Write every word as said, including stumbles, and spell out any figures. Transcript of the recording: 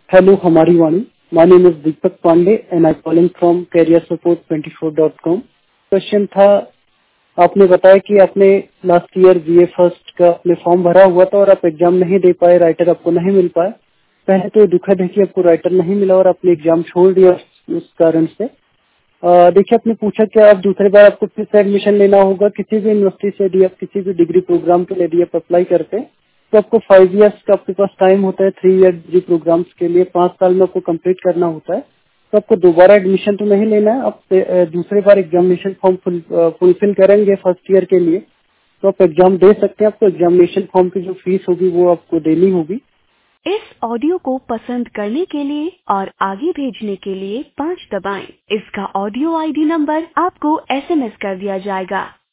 Hello, Hamari Vani. My name is Deepak Pandey and I'm calling from career support twenty four dot com. Question था, आपने बताया कि आपने last year BA first का अपने फॉर्म भरा हुआ था और आप एग्जाम नहीं दे पाए, राइटर आपको नहीं मिल पाया. पहले तो दुखद है कि आपको राइटर नहीं मिला और आपने एग्जाम छोड़ दिया उस कारण से. अ, देखिए, आपने पूछा कि आप दूसरी बार आपको फिर से एडमिशन लेना होगा किसी भी यूनिवर्सिटी से, यदि आप किसी भी डिग्री प्रोग्राम के लिए यदि आप अप्लाई करते हैं तो आपको फाइव इयर्स का आपके पास टाइम होता है. थ्री ईयर डिग्री प्रोग्राम्स के लिए पांच साल में आपको कंप्लीट करना होता है. तो आपको दोबारा एडमिशन तो नहीं लेना है. आप अ, दूसरी बार एग्जामिनेशन फॉर्म फुल फुलफिल करेंगे फर्स्ट ईयर के लिए तो आप एग्जाम दे सकते हैं. आपको एग्जामिनेशन फॉर्म की जो फीस होगी वो आपको देनी होगी. इस ऑडियो को पसंद करने के लिए और आगे भेजने के लिए पाँच दबाएं. इसका ऑडियो आईडी नंबर आपको एसएमएस कर दिया जाएगा.